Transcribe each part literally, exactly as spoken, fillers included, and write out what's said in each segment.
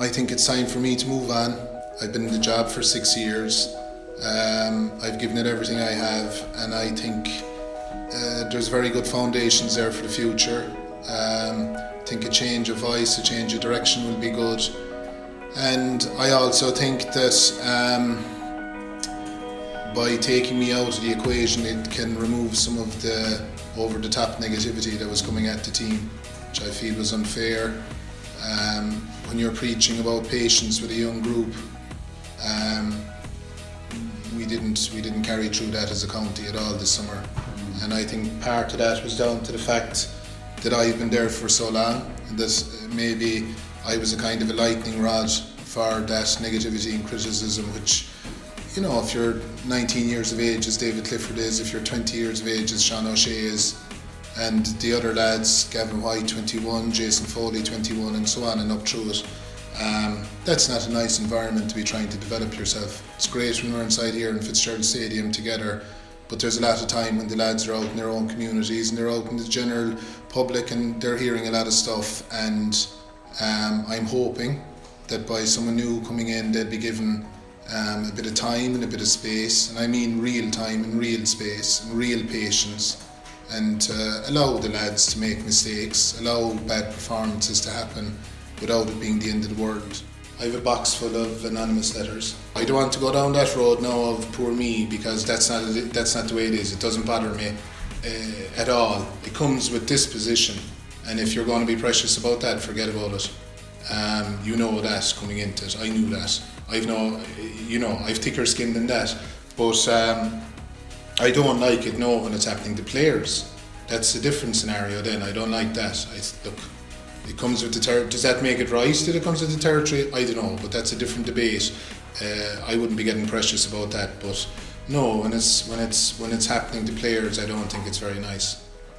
I think it's time for me to move on. I've been in the job for six years. Um, I've given it everything I have, and I think uh, there's very good foundations there for the future. Um, I think a change of voice, a change of direction will be good. And I also think that um, by taking me out of the equation, it can remove some of the over-the-top negativity that was coming at the team, which I feel was unfair. Um, when you're preaching about patience with a young group, um, we didn't we didn't carry through that as a county at all this summer. And I think part of that was down to the fact that I've been there for so long, and that maybe I was a kind of a lightning rod for that negativity and criticism, which, you know, if you're nineteen years of age as David Clifford is, if you're twenty years of age as Sean O'Shea is, and the other lads, Gavin White twenty-one, Jason Foley twenty-one, and so on and up through it, um, that's not a nice environment to be trying to develop yourself. It's great when we're inside here in Fitzgerald Stadium together, but there's a lot of time when the lads are out in their own communities and they're out in the general public and they're hearing a lot of stuff, and um, I'm hoping that by someone new coming in, they'll be given um, a bit of time and a bit of space, and I mean real time and real space and real patience, and uh, allow the lads to make mistakes, allow bad performances to happen without it being the end of the world. I have a box full of anonymous letters. I don't want to go down that road now of poor me, because that's not that's not the way it is. It doesn't bother me uh, at all. It comes with this position, and if you're going to be precious about that, forget about it. Um, you know that coming into it. I knew that. I've no, you know, I've thicker skin than that. But um, I don't like it no when it's happening to players. That's a different scenario. Then I don't like that. I look. It comes with the ter- does that make it right that it comes with the territory? I don't know, but that's a different debate. Uh, I wouldn't be getting precious about that, but no, when it's when it's when it's happening to players, I don't think it's very nice.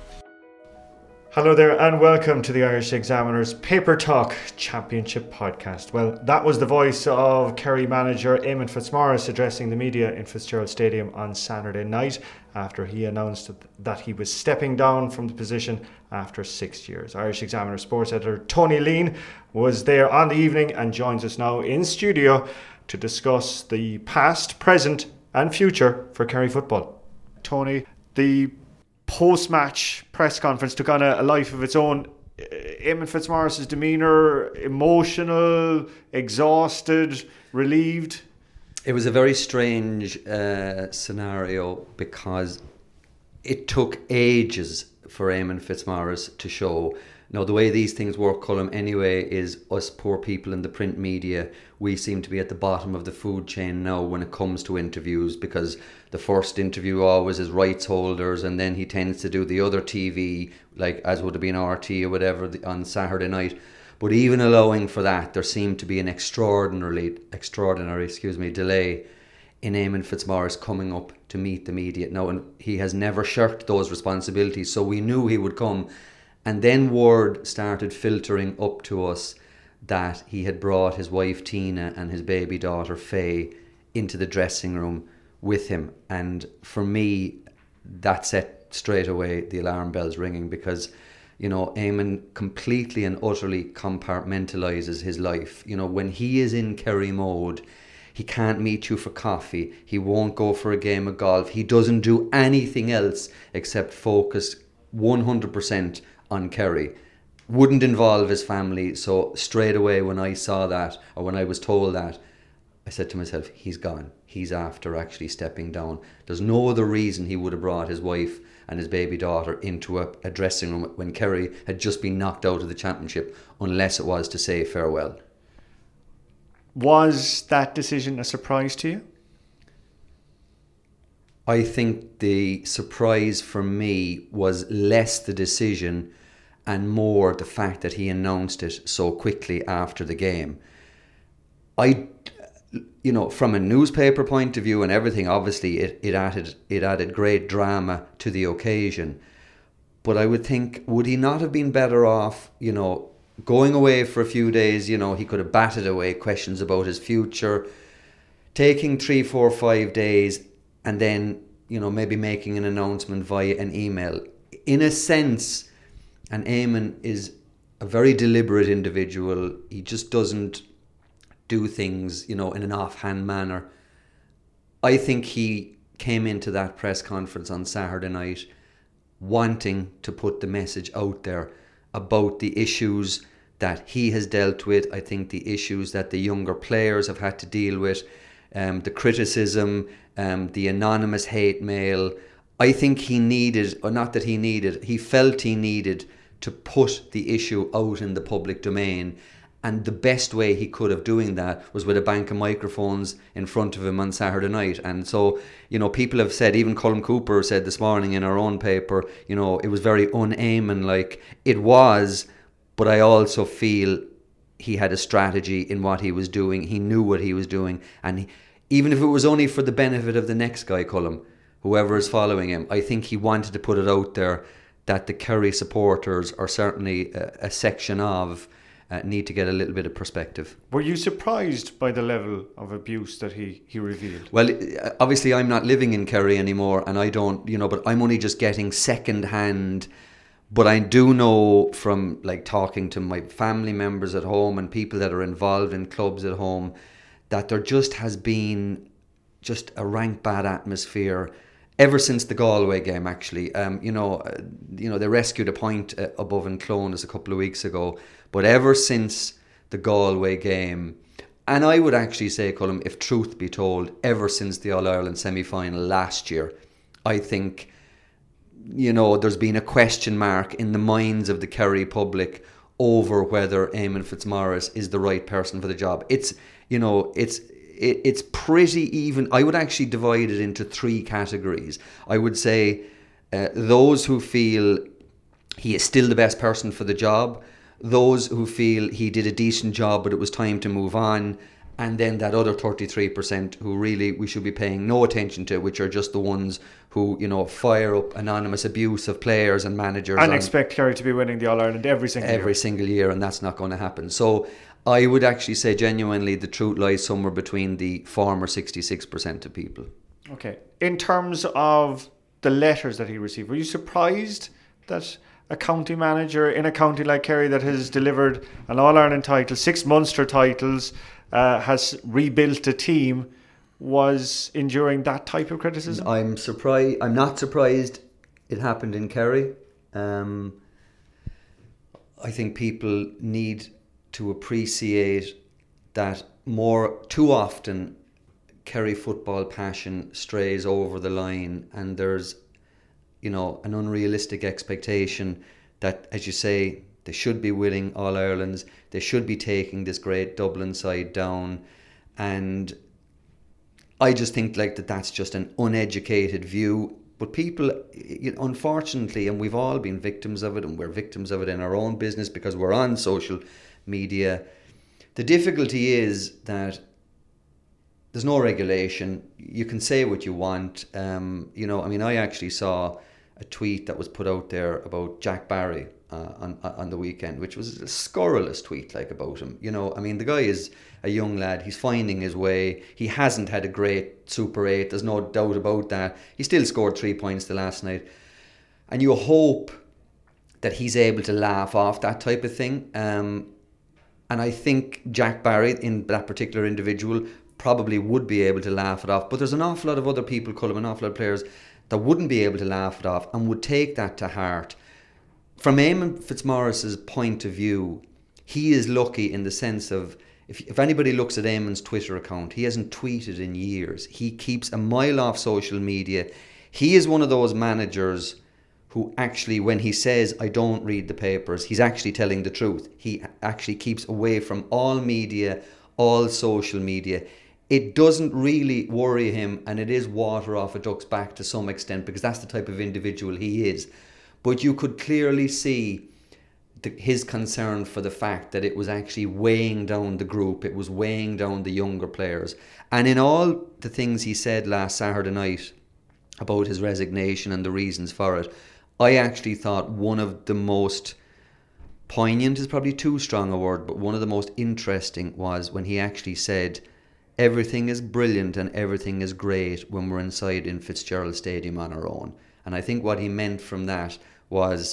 Hello there and welcome to the Irish Examiner's Paper Talk Championship podcast. Well, that was the voice of Kerry manager Eamon Fitzmaurice addressing the media in Fitzgerald Stadium on Saturday night after he announced that he was stepping down from the position after six years. Irish Examiner sports editor Tony Lean was there on the evening and joins us now in studio to discuss the past, present and future for Kerry football. Tony, the post-match press conference took on a, a life of its own. Eamon Fitzmaurice's demeanour, emotional, exhausted, relieved. It was a very strange uh, scenario because it took ages for Eamon Fitzmaurice to show. Now, the way these things work, Colm, anyway, is us poor people in the print media, we seem to be at the bottom of the food chain now when it comes to interviews, because the first interview always is rights holders, and then he tends to do the other T V, like as would have been R T or whatever, on Saturday night. But even allowing for that, there seemed to be an extraordinarily, extraordinary, excuse me, delay in Eamon Fitzmaurice coming up to meet the media. Now, and he has never shirked those responsibilities, so we knew he would come. And then word started filtering up to us that he had brought his wife Tina and his baby daughter Faye into the dressing room with him. And for me, that set straight away the alarm bells ringing, because, you know, Eamon completely and utterly compartmentalises his life. You know, when he is in Kerry mode, he can't meet you for coffee. He won't go for a game of golf. He doesn't do anything else except focus one hundred percent on Kerry. Wouldn't involve his family. So straight away when I saw that, or when I was told that, I said to myself, he's gone. He's after actually stepping down. There's no other reason he would have brought his wife and his baby daughter into a, a dressing room when Kerry had just been knocked out of the championship, unless it was to say farewell. Was that decision a surprise to you? I think the surprise for me was less the decision and more the fact that he announced it so quickly after the game. I, you know, from a newspaper point of view and everything, obviously it, it added it added great drama to the occasion. But I would think, would he not have been better off, you know, going away for a few days? You know, he could have batted away questions about his future, taking three, four, five days, and then, you know, maybe making an announcement via an email. In a sense, and Eamon is a very deliberate individual. He just doesn't do things, you know, in an offhand manner. I think he came into that press conference on Saturday night wanting to put the message out there about the issues that he has dealt with. I think the issues that the younger players have had to deal with, um, the criticism, um, the anonymous hate mail. I think he needed, or not that he needed, he felt he needed to put the issue out in the public domain. And the best way he could of doing that was with a bank of microphones in front of him on Saturday night. And so, you know, people have said, even Colm Cooper said this morning in our own paper, you know, it was very un-Eamon like. It was, but I also feel he had a strategy in what he was doing. He knew what he was doing. And he, even if it was only for the benefit of the next guy, Colm, whoever is following him, I think he wanted to put it out there that the Kerry supporters are certainly a, a section of Uh, need to get a little bit of perspective. Were you surprised by the level of abuse that he, he revealed? Well, obviously I'm not living in Kerry anymore, and I don't, you know, but I'm only just getting second hand. But I do know from like talking to my family members at home and people that are involved in clubs at home that there just has been just a rank bad atmosphere ever since the Galway game, actually. Um, you know, uh, you know, they rescued a point uh, above in Clones a couple of weeks ago. But ever since the Galway game, and I would actually say, Colm, if truth be told, ever since the All-Ireland semi-final last year, I think, you know, there's been a question mark in the minds of the Kerry public over whether Eamon Fitzmaurice is the right person for the job. It's, you know, it's it, it's pretty even. I would actually divide it into three categories. I would say uh, those who feel he is still the best person for the job, those who feel he did a decent job but it was time to move on, and then that other thirty-three percent who really we should be paying no attention to, which are just the ones who, you know, fire up anonymous abuse of players and managers. And expect Kerry to be winning the All-Ireland every single every year. Every single year, and that's not going to happen. So I would actually say genuinely the truth lies somewhere between the former sixty-six percent of people. Okay. In terms of the letters that he received, were you surprised that a county manager in a county like Kerry that has delivered an All-Ireland title, six Munster titles, uh, has rebuilt a team, was enduring that type of criticism? I'm surprised. I'm not surprised it happened in Kerry. Um, I think people need to appreciate that more too often Kerry football passion strays over the line, and there's, you know, an unrealistic expectation that, as you say, they should be winning All Irelands, they should be taking this great Dublin side down, and I just think like that that's just an uneducated view. But people, unfortunately, and we've all been victims of it, and we're victims of it in our own business because we're on social media. The difficulty is that there's no regulation. You can say what you want. Um, you know, I mean, I actually saw a tweet that was put out there about Jack Barry uh, on on the weekend, which was a scurrilous tweet, like, about him. You know, I mean, the guy is a young lad. He's finding his way. He hasn't had a great Super eight. There's no doubt about that. He still scored three points the last night. And you hope that he's able to laugh off that type of thing. Um, and I think Jack Barry, in that particular individual, probably would be able to laugh it off. But there's an awful lot of other people, Colm, an awful lot of players that wouldn't be able to laugh it off and would take that to heart. From Eamon Fitzmaurice's point of view, he is lucky in the sense of, if if anybody looks at Eamon's Twitter account, he hasn't tweeted in years. He keeps a mile off social media. He is one of those managers who actually, when he says, I don't read the papers, he's actually telling the truth. He actually keeps away from all media, all social media. It doesn't really worry him, and it is water off a duck's back to some extent, because that's the type of individual he is. But you could clearly see the, his concern for the fact that it was actually weighing down the group. It was weighing down the younger players. And in all the things he said last Saturday night about his resignation and the reasons for it, I actually thought one of the most poignant is probably too strong a word, but one of the most interesting was when he actually said, everything is brilliant and everything is great when we're inside in Fitzgerald Stadium on our own. And I think what he meant from that was,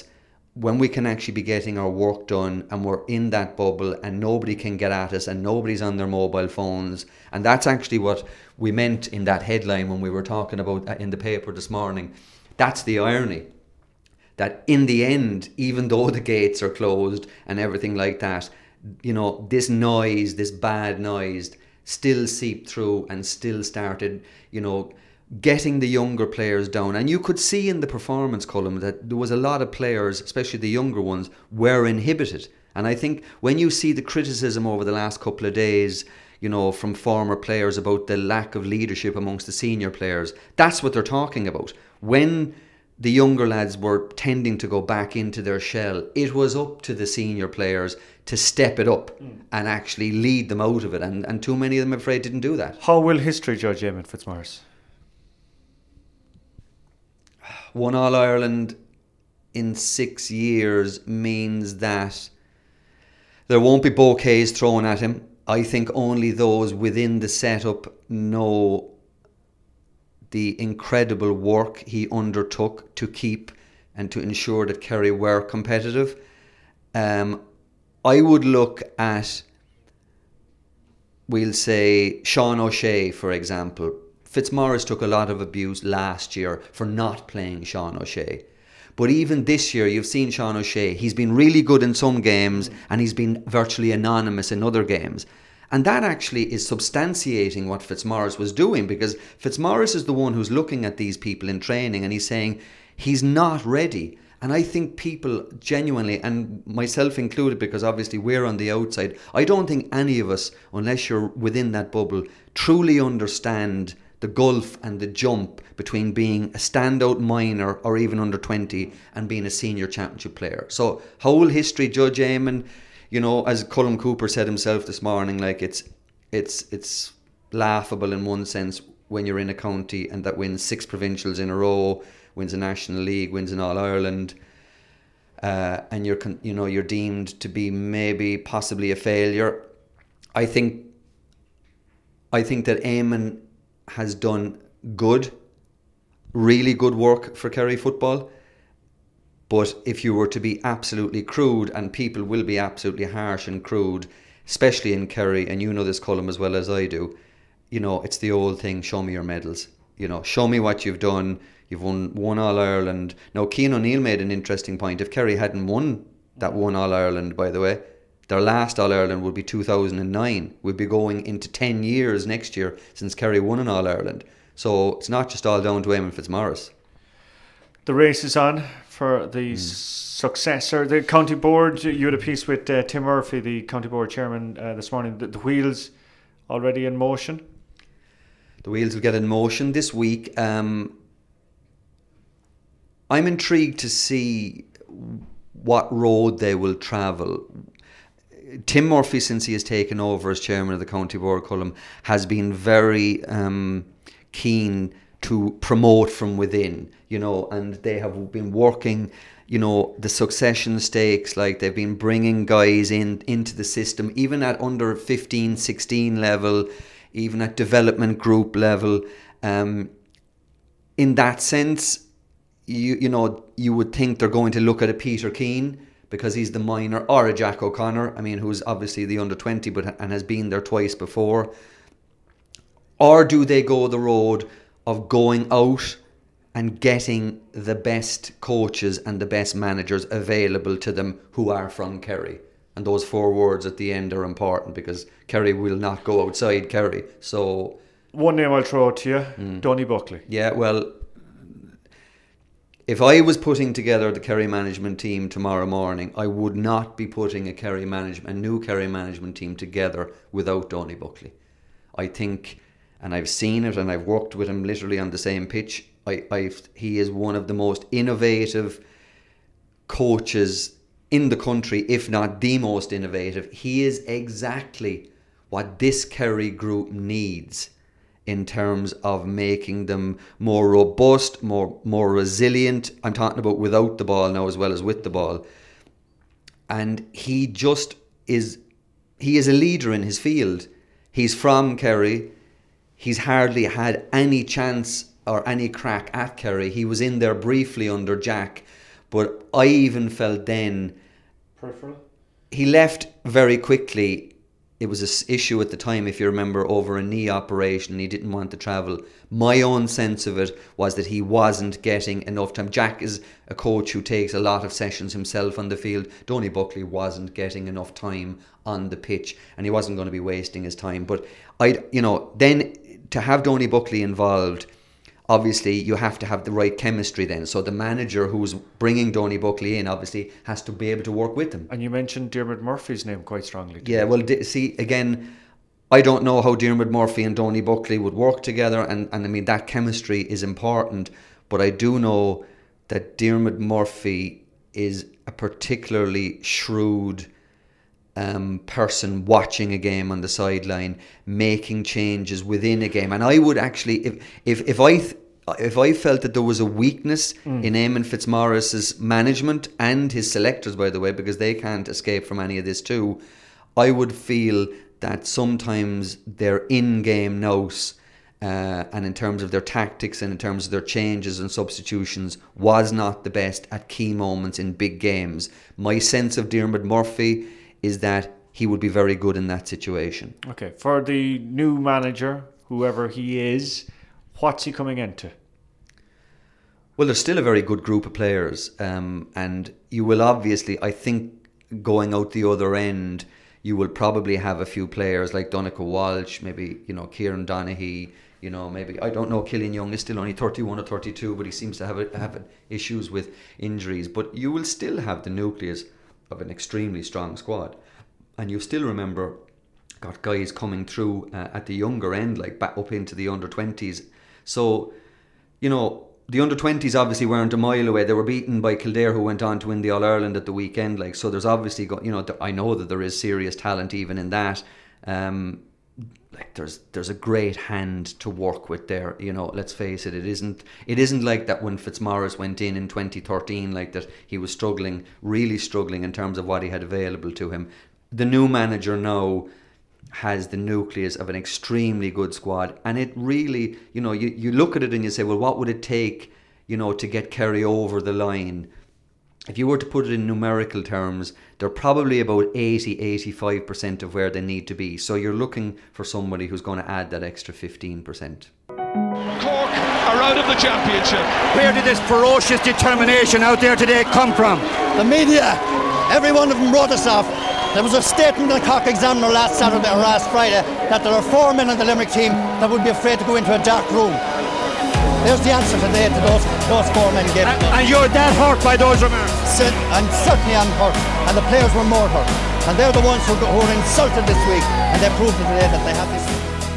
when we can actually be getting our work done and we're in that bubble and nobody can get at us and nobody's on their mobile phones. And that's actually what we meant in that headline when we were talking about in the paper this morning. That's the irony. That in the end, even though the gates are closed and everything like that, you know, this noise, this bad noise still seeped through and still started, you know, getting the younger players down. And you could see in the performance column that there was a lot of players, especially the younger ones, were inhibited. And I think when you see the criticism over the last couple of days, you know, from former players about the lack of leadership amongst the senior players, that's what they're talking about. When the younger lads were tending to go back into their shell, it was up to the senior players to step it up mm. and actually lead them out of it. And, and too many of them, I'm afraid, didn't do that. How will history judge Eamon Fitzmaurice? One All-Ireland in six years means that there won't be bouquets thrown at him. I think only those within the setup know the incredible work he undertook to keep and to ensure that Kerry were competitive. Um, I would look at, we'll say, Sean O'Shea, for example. Fitzmaurice took a lot of abuse last year for not playing Sean O'Shea. But even this year, you've seen Sean O'Shea. He's been really good in some games and he's been virtually anonymous in other games. And that actually is substantiating what Fitzmaurice was doing, because Fitzmaurice is the one who's looking at these people in training and he's saying he's not ready. And I think people genuinely, and myself included, because obviously we're on the outside, I don't think any of us, unless you're within that bubble, truly understand the gulf and the jump between being a standout minor or even under twenty and being a senior championship player. So how will history judge Eamon? You know, as Colm Cooper said himself this morning, like it's it's it's laughable in one sense when you're in a county and that wins six provincials in a row, wins a National League, wins an All-Ireland, uh, and you're con- you know you're deemed to be maybe possibly a failure. I think I think that Eamon has done good, really good work for Kerry football. But if you were to be absolutely crude, and people will be absolutely harsh and crude, especially in Kerry, and you know this, Colm, as well as I do, you know, it's the old thing, show me your medals. You know, show me what you've done. You've won one All-Ireland. Now, Cian O'Neill made an interesting point. If Kerry hadn't won that one All-Ireland, by the way, their last All-Ireland would be two thousand nine. We'd be going into ten years next year since Kerry won an All-Ireland. So it's not just all down to Eamon Fitzmaurice. The race is on for the mm. successor. The county board, you had a piece with uh, Tim Murphy, the county board chairman, uh, this morning. The, the wheels already in motion? The wheels will get in motion this week. Um, I'm intrigued to see what road they will travel. Tim Murphy, since he has taken over as chairman of the county board, Colm, has been very um, keen to promote from within, you know, and they have been working, you know, the succession stakes, like they've been bringing guys in into the system, even at under fifteen, sixteen level, even at development group level. Um, in that sense, you you know, you would think they're going to look at a Peter Keane, because he's the minor, or a Jack O'Connor, I mean, who's obviously the under twenty, but and has been there twice before. Or do they go the road of going out and getting the best coaches and the best managers available to them who are from Kerry? And those four words at the end are important, because Kerry will not go outside Kerry. So one name I'll throw out to you, mm. Donny Buckley. Yeah, well, if I was putting together the Kerry management team tomorrow morning, I would not be putting a Kerry management, a new Kerry management team together without Donny Buckley. I think, and I've seen it, and I've worked with him literally on the same pitch. I, I've, he is one of the most innovative coaches in the country, if not the most innovative. He is exactly what this Kerry group needs in terms of making them more robust, more more resilient. I'm talking about without the ball now as well as with the ball. And he just is, he is a leader in his field. He's from Kerry. He's hardly had any chance or any crack at Kerry. He was in there briefly under Jack, But I even felt then Peripheral. he left very quickly. It was an issue at the time, if you remember, over a knee operation. He didn't want to travel. My own sense of it was that he wasn't getting enough time. Jack is a coach who takes a lot of sessions himself on the field. Donny Buckley wasn't getting enough time on the pitch, and he wasn't going to be wasting his time. But I, you know, then to have Donny Buckley involved, obviously you have to have the right chemistry then. So the manager who's bringing Donny Buckley in obviously has to be able to work with him. And you mentioned Diarmuid Murphy's name quite strongly. Yeah, well, see, again, I don't know how Diarmuid Murphy and Donny Buckley would work together, and, and I mean, that chemistry is important, but I do know that Diarmuid Murphy is a particularly shrewd um, person watching a game on the sideline, making changes within a game. And I would actually, if if, if I... Th- If I felt that there was a weakness mm. in Eamon Fitzmaurice's management and his selectors, by the way, because they can't escape from any of this too, I would feel that sometimes their in-game nous uh, and in terms of their tactics and in terms of their changes and substitutions was not the best at key moments in big games. My sense of Diarmuid Murphy is that he would be very good in that situation. Okay, for the new manager, whoever he is, what's he coming into? Well, there's still a very good group of players, um, and you will obviously, I think, going out the other end, you will probably have a few players like Donncha Walsh, maybe, you know, Kieran Donaghy, you know, maybe, I don't know, Killian Young is still only thirty-one or thirty-two, but he seems to have a, have issues with injuries. But you will still have the nucleus of an extremely strong squad, and you still remember, got guys coming through uh, at the younger end, like back up into the under twenties. So, you know, the under twenties obviously weren't a mile away. They were beaten by Kildare, who went on to win the All-Ireland at the weekend. Like, so there's obviously, go, you know, th- I know that there is serious talent even in that. Um, like there's there's a great hand to work with there. You know, let's face it. It isn't it isn't like that when Fitzmaurice went in in twenty thirteen, like that he was struggling, really struggling in terms of what he had available to him. The new manager now has the nucleus of an extremely good squad, and it really, you know, you, you look at it and you say, well, what would it take, you know, to get Kerry over the line? If you were to put it in numerical terms, they're probably about eighty, eighty-five percent of where they need to be. So you're looking for somebody who's going to add that extra fifteen percent. Cork are out of the championship. Where did this ferocious determination out there today come from? The media, every one of them wrote us off. There was a statement in the Cork Examiner last Saturday or last Friday that there are four men on the Limerick team that would be afraid to go into a dark room. There's the answer today to those those four men gave. And, and you're that hurt by those remarks? So, and certainly I'm hurt, and the players were more hurt. And they're the ones who, who were insulted this week, and they proved it today that they have this.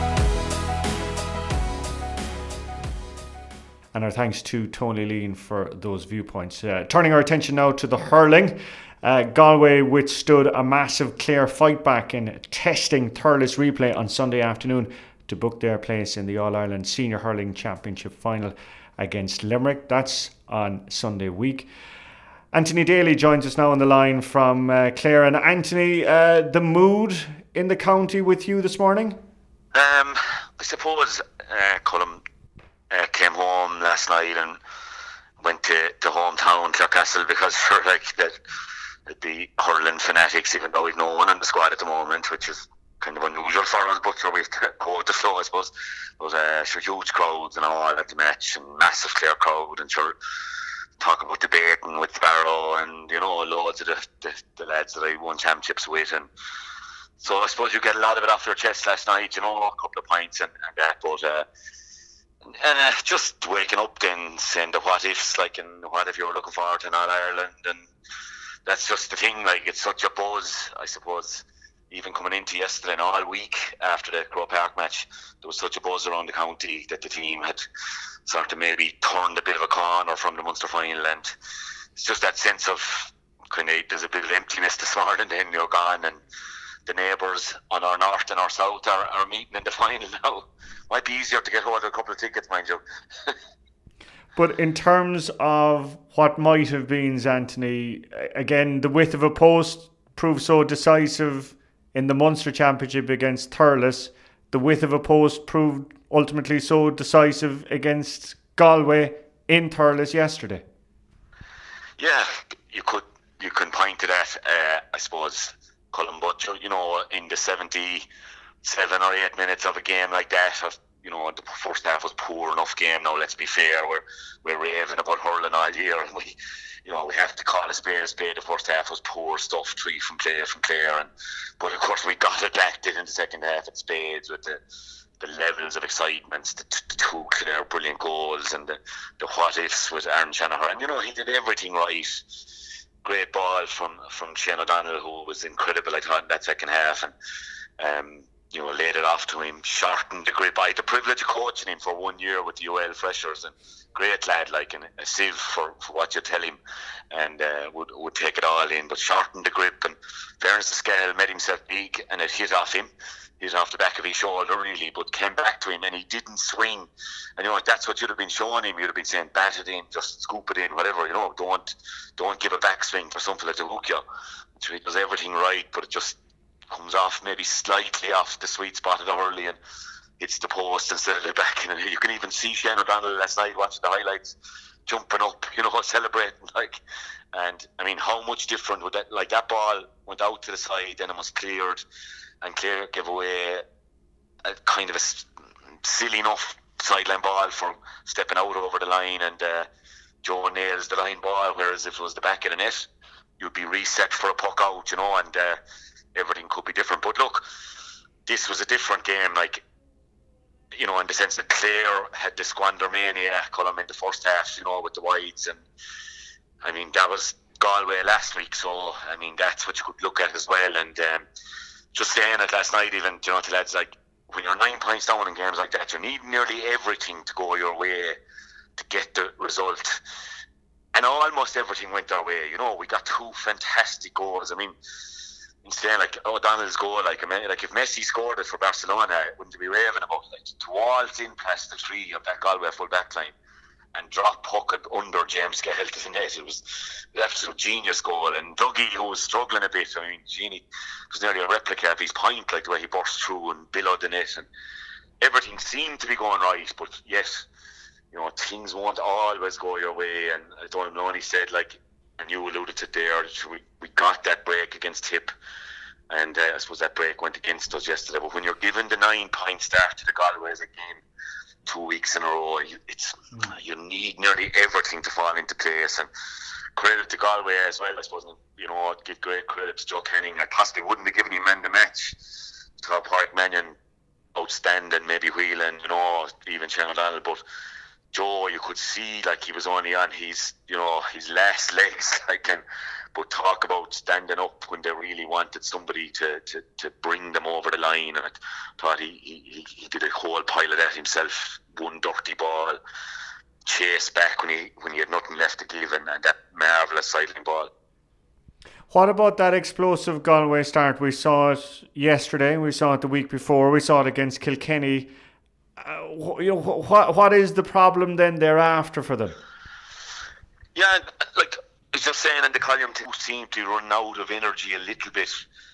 And our thanks to Tony Lean for those viewpoints. Uh, turning our attention now to the hurling. Uh, Galway withstood a massive Clare fight back in testing Thurles replay on Sunday afternoon to book their place in the All-Ireland Senior Hurling Championship final against Limerick. That's on Sunday week. Anthony Daly joins us now on the line from uh, Clare. And Anthony, uh, the mood in the county with you this morning? Um, I suppose uh, Colm uh, came home last night and went to, to hometown Clarecastle because for like that. It'd be hurling fanatics, even though we've no one in the squad at the moment, which is kind of unusual for us, but sure, we've go with the flow, I suppose. But uh, sure, huge crowds and all at the match, and massive Clare crowd, and sure, talk about debating with Barrow, and you know, loads of the, the, the lads that I won championships with, and so I suppose you get a lot of it off your chest last night, you know, a couple of pints and, and that, but uh, and uh, just waking up then, saying the what ifs, like, and what if you were looking forward to an All-Ireland, and that's just the thing, like, it's such a buzz, I suppose, even coming into yesterday and all week after the Croke Park match, there was such a buzz around the county that the team had sort of maybe turned a bit of a corner from the Munster final, and it's just that sense of kind of, there's a bit of emptiness this morning, then you're gone, and the neighbours on our north and our south are, are meeting in the final now. Might be easier to get hold of a couple of tickets, mind you. But in terms of what might have been, Anthony, again, the width of a post proved so decisive in the Munster Championship against Thurles. The width of a post proved ultimately so decisive against Galway in Thurles yesterday. Yeah, you could you can point to that, uh, I suppose, Colin, but you know, in the seventy-seven or eight minutes of a game like that, of, you know, the first half was poor enough game. Now, let's be fair, we're we're raving about hurling all year, and we, you know, we have to call a spade a spade. The first half was poor stuff, three from Clare, from Clare, and but of course we got it back in the second half at spades with the the levels of excitement, the, the two Clare brilliant goals, and the, the what ifs with Aaron Shanahan. And you know, he did everything right. Great ball from from Shane O'Donnell, who was incredible, I thought, in that second half, and um, you know, laid it off to him, shortened the grip. I had the privilege of coaching him for one year with the U L Freshers, and great lad, like, and a sieve for, for what you tell him, and uh, would would take it all in, but shortened the grip, and fairness to scale, made himself big, and it hit off him. Hit off the back of his shoulder, really, but came back to him, and he didn't swing. And you know, that's what you'd have been showing him. You'd have been saying, bat it in, just scoop it in, whatever. You know, don't don't give a backswing for something like the hook you. So he does everything right, but it just comes off maybe slightly off the sweet spot of the hurley and hits the post instead of the back. And you can even see Shane O'Donnell last night watching the highlights, jumping up, you know, celebrating, like. And I mean, how much different would that? Like, that ball went out to the side, then it was cleared. And Clare gave away a kind of a silly enough sideline ball for stepping out over the line, and uh, Joe nails the line ball, whereas if it was the back of the net, you'd be reset for a puck out, you know, and uh, everything could be different. But look, this was a different game, like, you know, in the sense that Clare had the squander mania column in the first half, you know, with the wides, and I mean, that was Galway last week, so I mean, that's what you could look at as well. And um, just saying it last night, even, you know, to lads, like, when you're nine points down in games like that, you need nearly everything to go your way to get the result. And almost everything went our way. You know, we got two fantastic goals. I mean, in saying, like, O'Donnell's goal, like, like if Messi scored it for Barcelona, wouldn't be raving about it. Like, to waltz in past the three of that Galway full back line and drop puck under James Gale to the net. It was an absolute genius goal. And Dougie, who was struggling a bit, I mean, Genie was nearly a replica of his point, like the way he burst through and billowed the net. And everything seemed to be going right, but yet, you know, things won't always go your way. And I don't know, and he said, like, and you alluded to there, we, we got that break against Tip. And uh, I suppose that break went against us yesterday. But when you're given the nine-point start to the Galway's again, two weeks in a row, you, it's mm. you need nearly everything to fall into place. And credit to Galway as well, I suppose. You know, I'd give great credit to Joe Kenning. I possibly wouldn't be giving him man the match. Top Park Mannion, outstanding, maybe Whelan, you know, even Shane O'Donnell, but Joe, you could see, like, he was only on his, you know, his last legs, like, and but talk about standing up when they really wanted somebody to, to, to bring them over the line. And I thought he, he, he did a whole pile of that himself. One dirty ball, chase back when he when he had nothing left to give, and, and that marvellous sideline ball. What about that explosive Galway start? We saw it yesterday, we saw it the week before, we saw it against Kilkenny. Uh, you know, what what is the problem then thereafter for them? Yeah, like, I was just saying, in the column, they seem to run out of energy a little bit,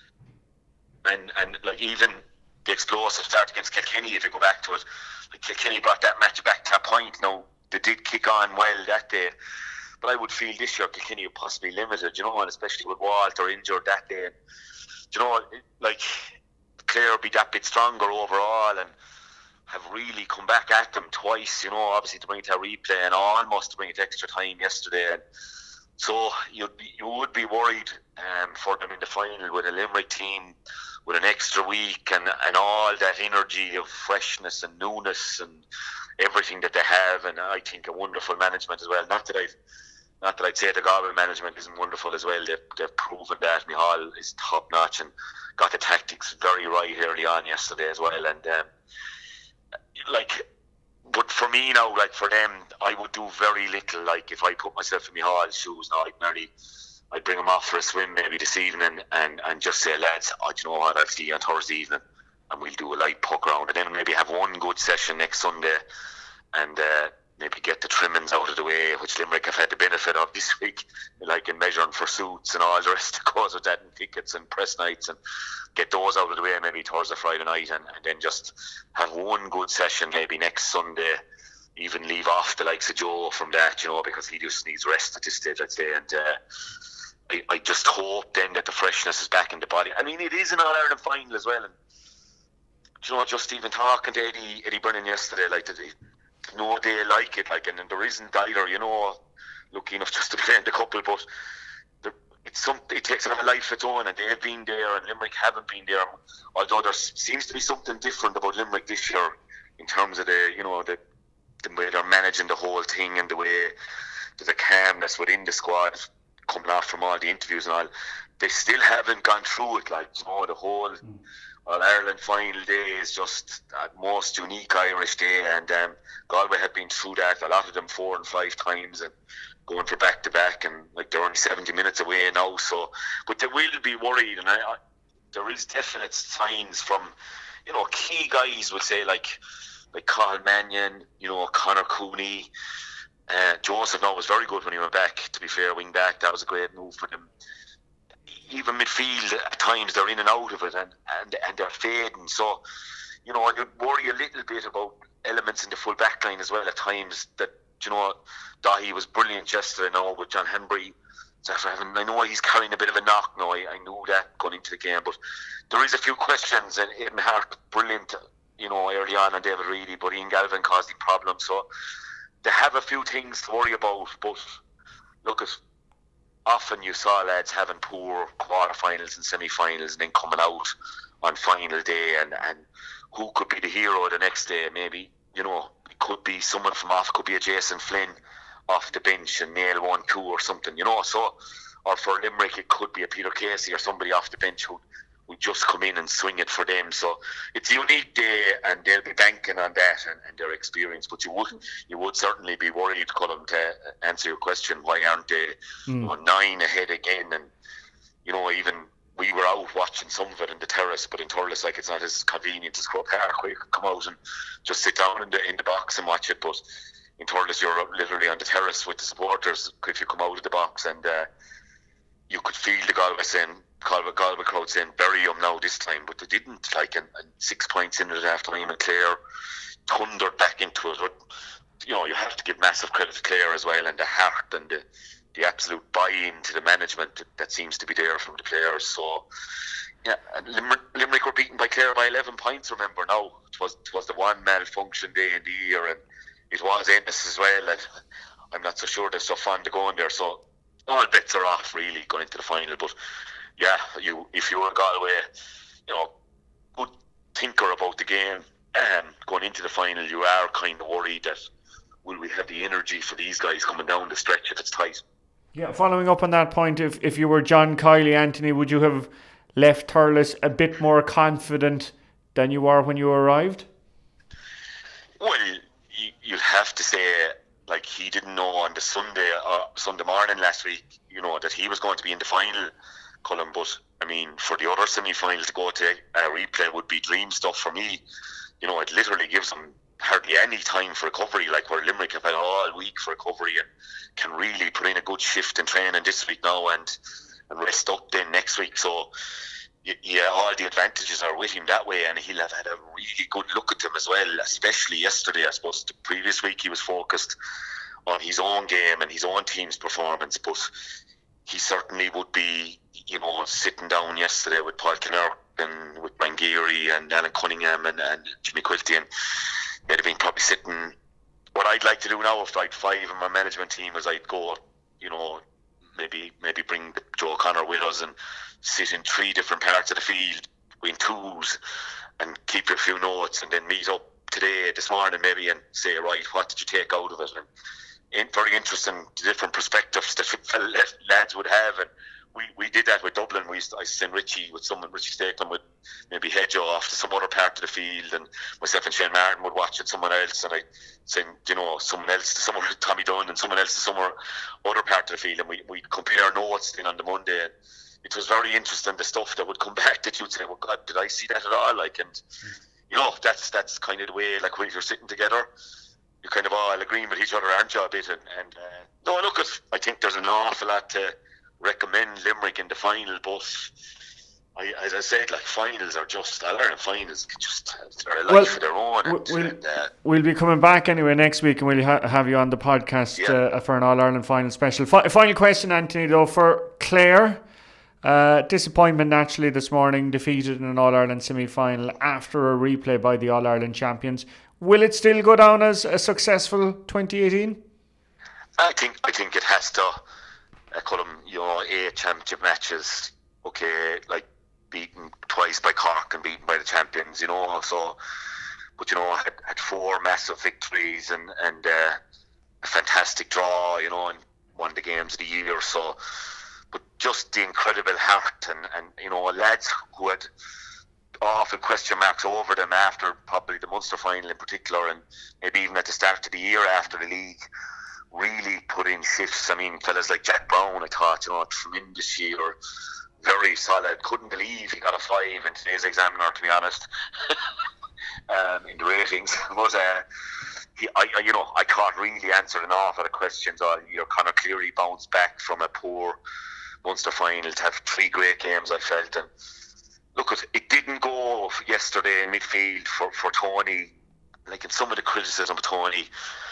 and and like, even the explosive start against Kilkenny, if you go back to it, like, Kilkenny brought that match back to a point. Now, they did kick on well that day, but I would feel this year Kilkenny are possibly limited, you know, and especially with Walter injured that day. And, you know, like, Clare be that bit stronger overall, and have really come back at them twice, you know, obviously to bring it to a replay and almost to bring it to extra time yesterday. And so you'd be, you would be worried um, for them in the final with a Limerick team with an extra week and, and all that energy of freshness and newness and everything that they have. And I think a wonderful management as well. Not that I've Not that I'd say the Galway management isn't wonderful as well. They've, they've proven that. Micheál is top notch and got the tactics very right early on yesterday as well. And um, like, but for me now, like, for them, I would do very little. Like, if I put myself in Micheál's shoes now, I'd nearly, I'd bring them off for a swim maybe this evening and, and just say, lads, oh, do you know what, I'll see you on Thursday evening and we'll do a light puck round, and then maybe have one good session next Sunday and uh, maybe get the trimmings out of the way, which Limerick have had the benefit of this week, like in measuring for suits and all the rest that goes with that, and tickets and press nights, and get those out of the way maybe Thursday, Friday night, and, and then just have one good session maybe next Sunday even leave off the likes of Joe from that, you know, because he just needs rest at this stage, I'd say. And uh, I, I just hope then that the freshness is back in the body. I mean, it is an All-Ireland final as well. And, you know, just even talking to Eddie, Eddie Brennan yesterday, like, that no day like it, like, and, and there isn't either, you know, lucky enough just to play in the couple, but there, it's some, it takes a life of its own, and they've been there, and Limerick haven't been there. Although there seems to be something different about Limerick this year in terms of the, you know, the, the way they're managing the whole thing, and the way there's a calmness within the squad coming off from all the interviews and all. They still haven't gone through it, like, you know, the whole mm. All-Ireland final day is just that most unique Irish day, and um, Galway have been through that, a lot of them four and five times, and going for back-to-back, and like they're only seventy minutes away now, so, but they will be worried, and I, I, there is definite signs from, you know, key guys would say, like like Carl Mannion, you know, Conor Cooney, uh, Joseph now was very good when he went back, to be fair, wing back, that was a great move for them. Even midfield, at times they're in and out of it, and, and, and they're fading, so, you know, I worry a little bit about elements in the full back line as well at times, that, you know, Dahi was brilliant yesterday now with John Henbury. I know he's carrying a bit of a knock now, I, I knew that going into the game, but there is a few questions, and Aidan Hart, brilliant, you know, early on, and David Reedy, but Ian Galvin causing problems, so they have a few things to worry about, but look, at often you saw lads having poor quarterfinals and semi-finals and then coming out on final day, and, and who could be the hero the next day? Maybe, you know, it could be someone from off, could be a Jason Flynn off the bench and nail one, two or something, you know, so, or for Limerick it could be a Peter Casey or somebody off the bench who would just come in and swing it for them. So it's a unique day, and they'll be banking on that and, and their experience, but you would you would certainly be worried, Colm, to answer your question, why aren't they mm. you know, nine ahead again? And, you know, even we were out watching some of it in the terrace, but in Thurles, like, it's not as convenient as Croke Park, where you could come out and just sit down in the in the box and watch it, but in Thurles you're literally on the terrace with the supporters if you come out of the box, and uh, you could feel the Galway saying, Galway, Galway crowd saying, bury them now this time, but they didn't, like, and, and six points into it after time, and Clare thundered back into it. But, you know, you have to give massive credit to Clare as well, and the heart and the, the absolute buy-in to the management that, that seems to be there from the players. So, yeah, and Limerick, Limerick were beaten by Clare by eleven points, remember now. It was, it was the one malfunction day in the year, and it was Ennis as well, and I'm not so sure they're so fond of going there, so all bets are off really going into the final. But yeah, you if you're a Galway, you know, good thinker about the game, um, going into the final, you are kind of worried that will we have the energy for these guys coming down the stretch if it's tight. Yeah, following up on that point, if if you were John Kiley, Anthony, would you have left Thurles a bit more confident than you were when you arrived? Well, you, you'll have to say, like, he didn't know on the Sunday uh, Sunday morning last week, you know, that he was going to be in the final, Colm. But I mean, for the other semi-final to go to a replay would be dream stuff for me. You know, it literally gives them hardly any time for recovery, like where Limerick have had all week for recovery and can really put in a good shift in training this week now and and rest up then next week. So yeah, all the advantages are with him that way, and he'll have had a really good look at them as well, especially yesterday. I suppose the previous week he was focused on his own game and his own team's performance, but he certainly would be, you know, sitting down yesterday with Paul Kinner and with Mangieri and Alan Cunningham and, and Jimmy Quilty, and they'd have been probably sitting. What I'd like to do now, if I'd five in my management team, is I'd go, you know, maybe maybe bring Joe O'Connor with us and sit in three different parts of the field in twos and keep a few notes, and then meet up today, this morning maybe, and say, right, what did you take out of it? And in, very interesting different perspectives that lads would have, and we, we did that with Dublin. We used to, I sent Richie with someone, Richie Statham would maybe head you off to some other part of the field, and myself and Shane Martin would watch it someone else, and I send, you know, someone else to somewhere, Tommy Dunn, and someone else to somewhere other part of the field, and we we'd compare notes then on the Monday. And it was very interesting, the stuff that would come back that you'd say, well, God, did I see that at all? Like, and you know, that's that's kind of the way, like, when you're sitting together, you kind of all agreeing with each other, aren't you, a bit? And, and uh, no, look, at, I think there's an awful lot to recommend Limerick in the final, but I, as I said, like finals are just All-Ireland finals, just they're a life Well, of their own. And, we'll, and, uh, we'll be coming back anyway next week, and we'll ha- have you on the podcast Yeah. uh, for an All-Ireland final special. Fi- final question, Anthony, though, for Clare. Uh, disappointment naturally this morning, defeated in an All-Ireland semi-final after a replay by the All-Ireland champions. Will it still go down as a successful twenty eighteen? I think I think it has to. I call them, you know, eight championship matches. Okay, like beaten twice by Cork and beaten by the champions, you know. So, but you know, had, had four massive victories and and uh, a fantastic draw, you know, and won the games of the year. So, but just the incredible heart and and you know, lads who had often question marks over them after probably the Munster final in particular, and maybe even at the start of the year after the league, really put in shifts. I mean, fellas like Jack Brown, I thought, you know, tremendous year. Very solid. Couldn't believe he got a five in today's Examiner, to be honest, um, in the ratings. But uh, he, I, I, you know, I can't really answer an awful lot of questions all year. Conor Cleary bounced back from a poor Munster final to have three great games, I felt. And look, it didn't go yesterday in midfield for, for Tony. Like, in some of the criticism of Tony,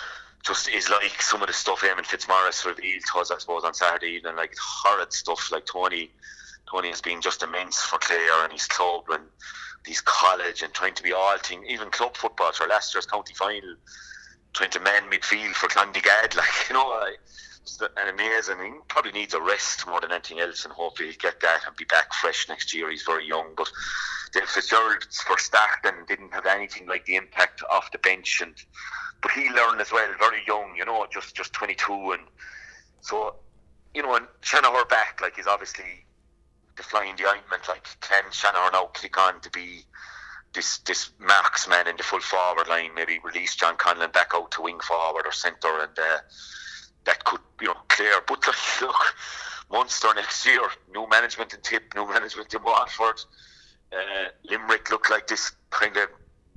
just is like some of the stuff Eamon Fitzmaurice revealed to us, I suppose, on Saturday evening. Like, horrid stuff. Like, Tony. Tony has been just immense for Clare and his club and his college, and trying to be all things, even club football for last year's county final, trying to man midfield for Clondigad, like, you know, like, it's an amazing. He probably needs a rest more than anything else, and hopefully he'll get that and be back fresh next year. He's very young, but Dave Fitzgerald, for starting, didn't have anything like the impact off the bench, and but he learned as well, very young, you know, just just twenty-two, and so, you know, and Shanahan back, like, he's obviously defying the ointment. Like, can Shanahan now click on to be this this marksman in the full forward line, maybe release John Conlon back out to wing forward or centre, and uh, that could, you know, clear. But like, look, Munster next year, new management in Tip, new management in Watford. Uh, Limerick look like this kind of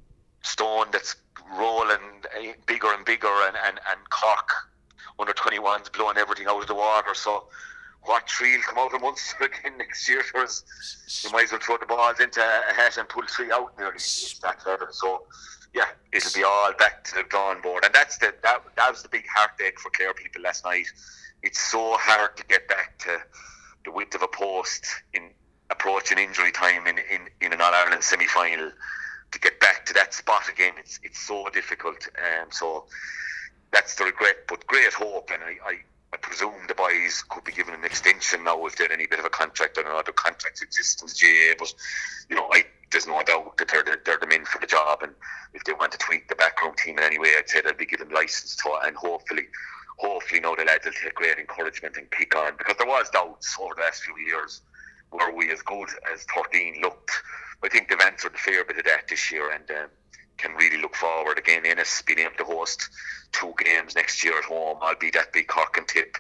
stone that's rolling bigger and bigger, and, and, and Cork under twenty-ones blowing everything out of the water. So what three will come out of Munster again next year? There's, you might as well throw the balls into a hat and pull three out nearly. It's that level. So yeah, it'll be all back to the drawing board, and that's the that that was the big heartache for Clare people last night. It's so hard to get back to the width of a post in approaching injury time in, in, in an All-Ireland semi-final. To get back to that spot again, it's it's so difficult. Um, so that's the regret, but great hope, and I, I, I presume the boys could be given an extension now if they had any bit of a contract. I don't know, the contracts exist in the G A A, but you know, I, there's no doubt that they're the, they're the men for the job, and if they want to tweak the backroom team in any way, I'd say they'll be given license to it, and hopefully hopefully now the lads will take great encouragement and kick on, because there was doubts over the last few years. Were we as good as thirteen looked? I think they've answered a fair bit of that this year, and um, can really look forward. Again, Ennis being able to host two games next year at home, I'll be that big Cork and Tip.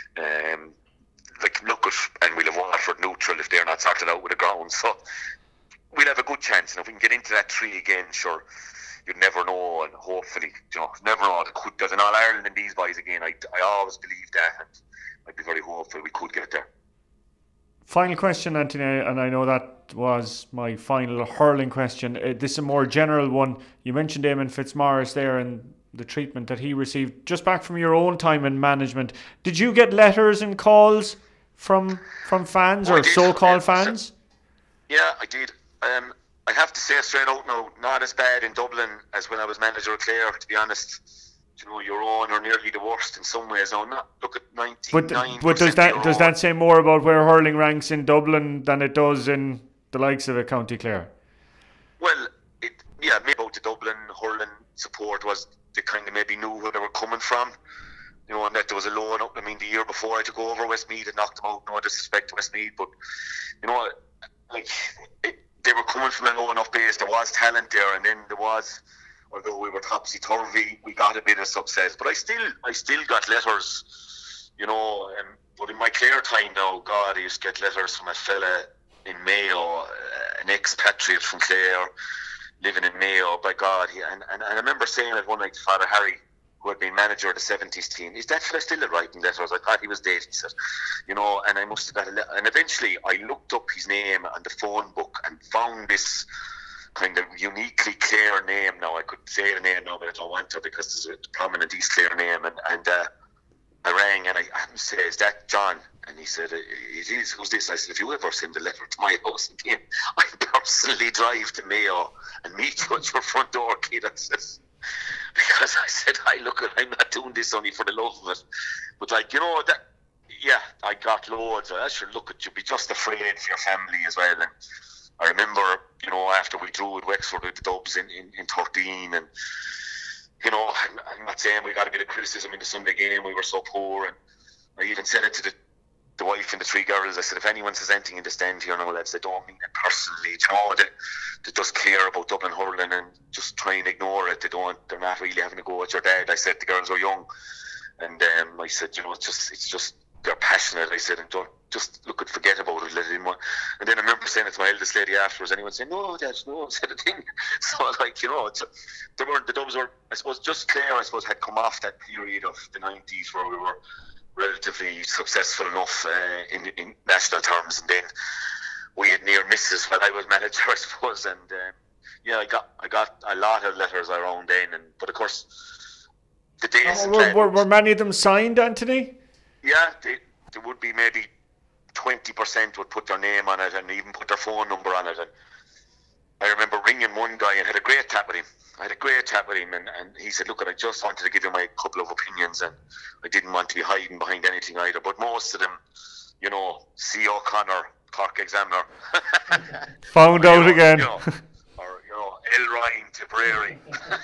Um, like, look at, and we'll have Waterford neutral if they're not sorted out with the ground. So we'll have a good chance, and if we can get into that three again, sure, you'd never know, and hopefully, you know, never know. Could, there's an All Ireland in these boys again. I, I always believe that, and I'd be very hopeful we could get there. Final question, Anthony, and I know that was my final hurling question. Uh, this is a more general one. You mentioned Eamon Fitzmaurice there and the treatment that he received just back from your own time in management. Did you get letters and calls from from fans oh, or so-called yeah, fans? Yeah, I did. Um, I have to say straight out now, not as bad in Dublin as when I was manager of Clare, to be honest. You know, your own are nearly the worst in some ways. Now, not look at ninety-nine. But, but does that does that say more about where hurling ranks in Dublin than it does in the likes of a County Clare? Well, it, yeah, maybe about the Dublin hurling support was they kind of maybe knew where they were coming from. You know, and that there was a low up. I mean, the year before I took over, Westmeath had knocked them out. No disrespect to Westmeath, but you know, like it, they were coming from a low enough base. There was talent there, and then there was. Although we were topsy-turvy, we got a bit of success. But I still I still got letters, you know. Um, but in my Clare time now, God, I used to get letters from a fella in Mayo, uh, an expatriate from Clare, living in Mayo, by God. He, and, and, and I remember saying it one night to Father Harry, who had been manager of the seventies team, is that fella still writing letters? I thought he was dead, he said. You know, and I must have got a letter. And eventually I looked up his name on the phone book and found this kind of uniquely Clare name. Now I could say the name now, but I don't want to because there's a prominent East Clare name. And, and uh, I rang and I, I said, is that John? And he said, it is. Who's this? I said, if you ever send a letter to my house again, I personally drive to Mayo and meet you at your front door, kid. I said, because I said, I look at, I'm not doing this only for the love of it. But like, you know, that, yeah, I got loads. I should look at you, be just afraid for your family as well. And I remember, you know, after we drew with Wexford with the Dubs in, in, in thirteen, and, you know, I'm, I'm not saying we got a bit of criticism in the Sunday game, we were so poor. And I even said it to the the wife and the three girls. I said, if anyone says anything in the stand here now, lads, they don't mean it personally. You know, they, they just care about Dublin hurling and just try and ignore it. They don't, they're not really having a go at your dad. I said, the girls were young. And um, I said, you know, it's just, it's just, they're passionate. I said, and don't, just look at, forget about it. Let it in one. And then I remember saying it to my eldest lady afterwards. Anyone saying, no, Dad, no, said a thing. So, like, you know, it's, they weren't, the Dubs were, I suppose, just Clare, I suppose, had come off that period of the nineties where we were relatively successful enough uh, in, in national terms, and then we had near misses while I was manager, I suppose. And um, yeah, I got I got a lot of letters around then, and but of course the days. Oh, were, were, were many of them signed, Anthony? Yeah, they, there would be maybe twenty percent would put their name on it and even put their phone number on it. And I remember ringing one guy and had a great chat with him. I had a great chat with him, and, and he said, look, I just wanted to give you my couple of opinions, and I didn't want to be hiding behind anything either. But most of them, you know, C. O'Connor, Cork Examiner. Found out know, again. You know, or, you know, L. Ryan, Tipperary.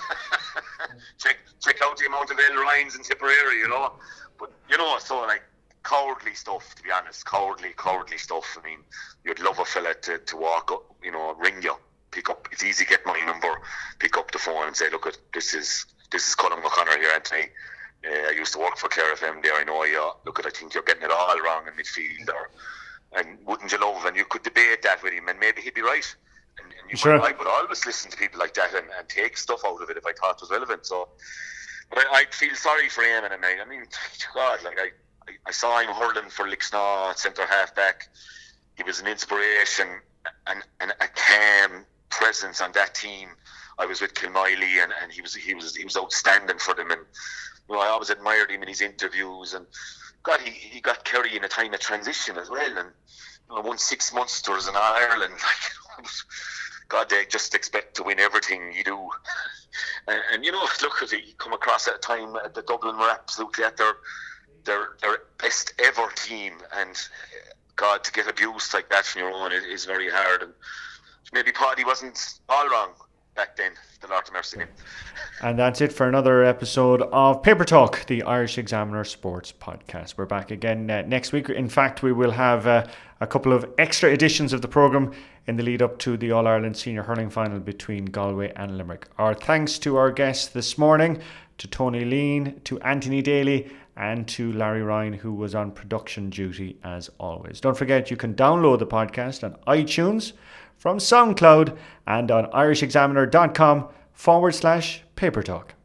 check, check out the amount of L. Ryans in Tipperary, you know. But, you know, so like, cowardly stuff, to be honest. Cowardly, cowardly stuff. I mean, you'd love a fella to, to walk up, you know, ring you. Pick up, it's easy to get my number, pick up the phone and say, look, at this is this is Colin O'Connor here, Anthony. Uh, I used to work for Clare F M there, I know you. Look, at I think you're getting it all wrong in midfield. Or, and wouldn't you love, and you could debate that with him, and maybe he'd be right. And, and you sure. would, I would always listen to people like that and, and take stuff out of it if I thought it was relevant. So, but I, I'd feel sorry for him, and I, I mean, God, like I, I, I saw him hurling for Lixnaw, centre half back. He was an inspiration and, and a calm presence on that team. I was with Kilmiley, and, and he was he was he was outstanding for them, and you know, I always admired him in his interviews. And God, he, he got Kerry in a time of transition as well, and you know, won six Munsters in Ireland. Like, God, they just expect to win everything you do. And, and you know, look, at he come across at a time at the Dublin were absolutely at their their their best ever team, and God, to get abused like that from your own is, is very hard. And maybe Paddy wasn't all wrong back then, the Lord of mercy. And that's it for another episode of Paper Talk, the Irish Examiner Sports Podcast. We're back again uh, next week. In fact, we will have uh, a couple of extra editions of the programme in the lead up to the All-Ireland Senior Hurling Final between Galway and Limerick. Our thanks to our guests this morning, to Tony Lean, to Anthony Daly, and to Larry Ryan, who was on production duty as always. Don't forget, you can download the podcast on iTunes, from SoundCloud, and on irishexaminer.com forward slash paper talk.